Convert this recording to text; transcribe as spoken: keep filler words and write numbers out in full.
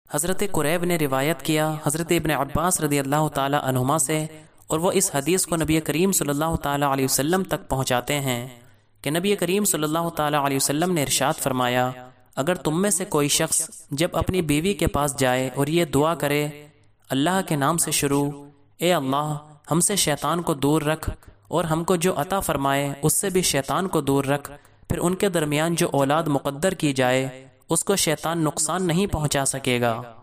हज़रत कुरैब ने रिवायत किया हज़रत इब्न अब्बास रदी अल्लाह ताला अन्हुमा से, और वो इस हदीस को नबी करीम सल्लल्लाहु ताला अलैहि वसल्लम तक पहुँचाते हैं कि नबी करीम सल्लल्लाहु ताला अलैहि वसल्लम ने इरशाद फरमाया, अगर तुम में से कोई शख्स जब अपनी बीवी के पास जाए और ये दुआ करे, अल्लाह के नाम से शुरू, ए अल्लाह हमसे शैतान को दूर रख और हमको जो अता फरमाए उससे भी शैतान को दूर रख, फिर उनके दरमियान जो औलाद मुक़द्दर की जाए उसको शैतान नुकसान नहीं पहुँचा सकेगा।